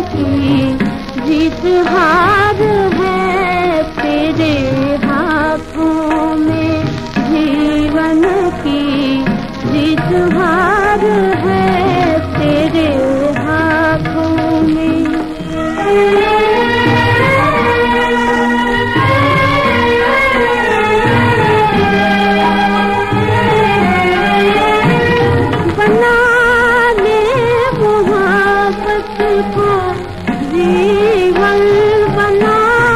की जीत हार है तेरे हाथों में, जीवन की जीत हार है तेरे हाथों में। बना ले मोहब्बत को जीवन, बना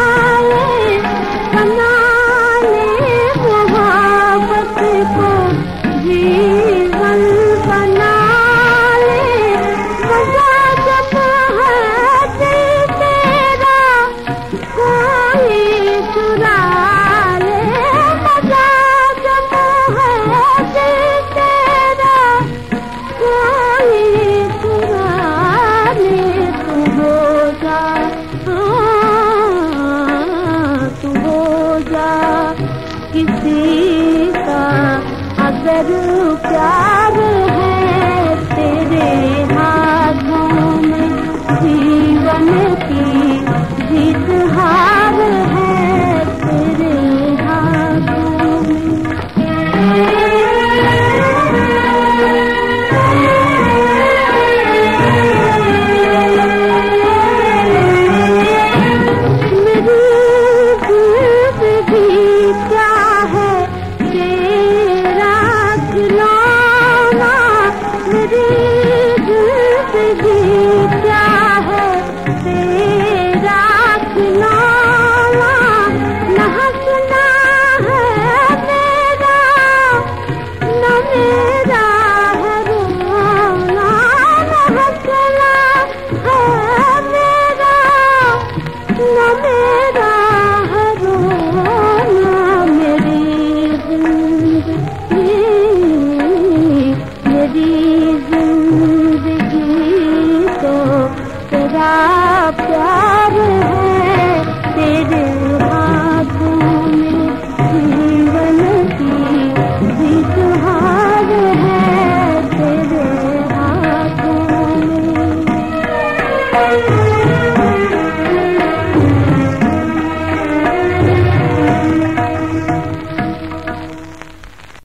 ले मोहब्बत को जीवन, बना ले। मजा जब है दिल तेरा कोई चुरा ले, मजा जब है दिल तेरा कोई चुरा ले। तू हो जा, तू हो जा किसी का अगर प्यार है तेरे हाथों में, जीवन की जीत हार है तेरे हाथों में। तेरा प्यार